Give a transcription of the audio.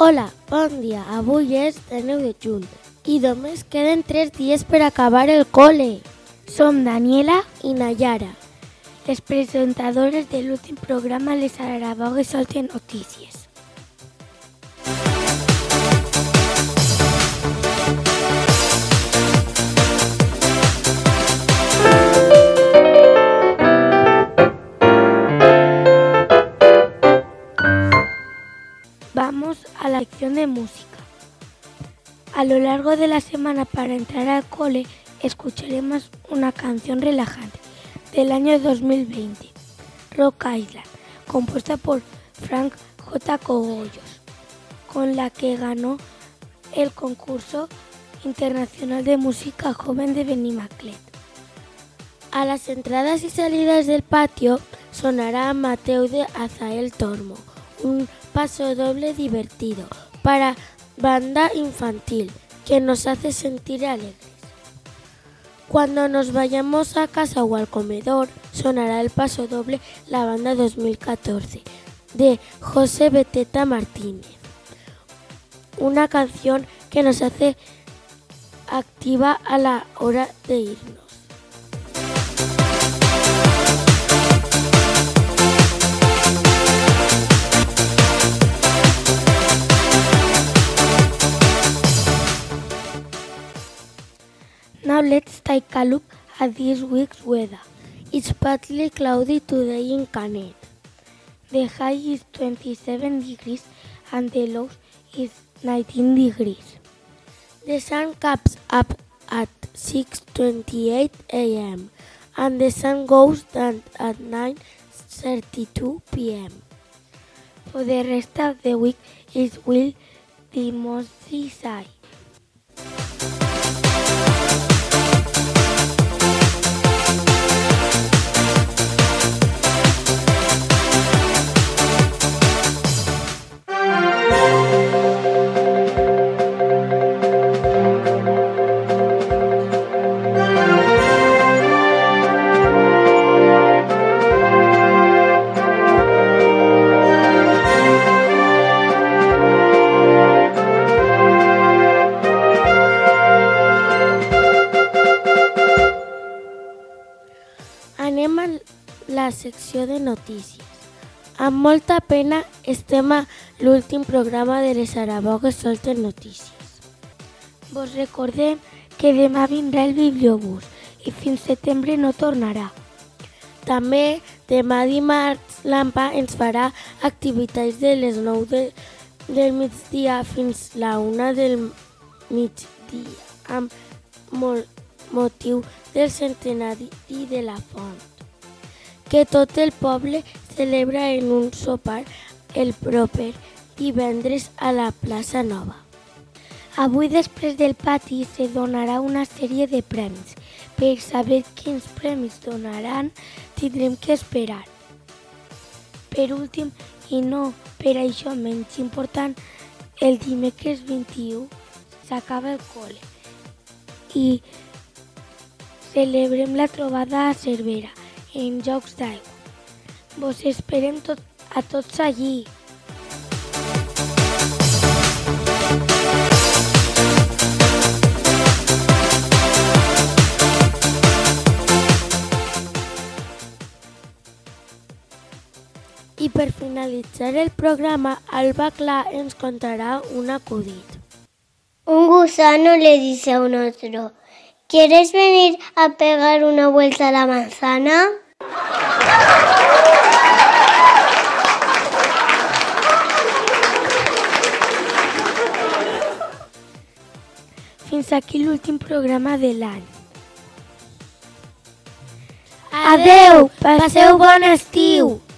Hola, bon dia. Avui és el 9 de juny i només queden 3 dies per acabar el col·le. Som Daniela i Nayara, les presentadores de l'últim programa Les Arabogues Solten Notícies. Vamos a la sección de música. A lo largo de la semana para entrar al cole escucharemos una canción relajante del año 2020, Rock Island, compuesta por Frank J. Cogollos, con la que ganó el concurso internacional de música joven de Benimaclet. A las entradas y salidas del patio sonará Mateu de Azael Tormo, un paso doble divertido para banda infantil que nos hace sentir alegres. Cuando nos vayamos a casa o al comedor, sonará el paso doble La Banda 2014 de José Beteta Martínez, una canción que nos hace activa a la hora de irnos. Now let's take a look at this week's weather. It's partly cloudy today in Canet. The high is 27 degrees and the low is 19 degrees. The sun comes up at 6:28 a.m. and the sun goes down at 9:32 p.m. For the rest of the week, it will be mostly sunny. Anem a la secció de notícies. Amb molta pena estem a l'últim programa de Les Arabogues Solten Notícies. Vos recordem que demà vindrà el bibliobús i fins setembre no tornarà. També demà dimarts l'AMPA ens farà activitats de les 9 del migdia fins la 1 del migdia amb motiu del centenari de la font, que tot el poble celebra en un sopar el proper divendres a la plaça Nova. Avui, després del pati, se donarà una sèrie de premis. Per saber quins premis donaran, tindrem que esperar. Per últim, i no per això menys important, el dimecres 21 s'acaba el col·le i celebrem la trobada a Cervera, en Jocs d'Aigua. Vos esperem a tots allí. I per finalitzar el programa, Alba Clar ens contarà un acudit. Un gusano le dice a un otro: ¿quieres venir a pegar una vuelta a la manzana? Fins aquí l'últim programa de l'any. Adeu! Passeu bon estiu!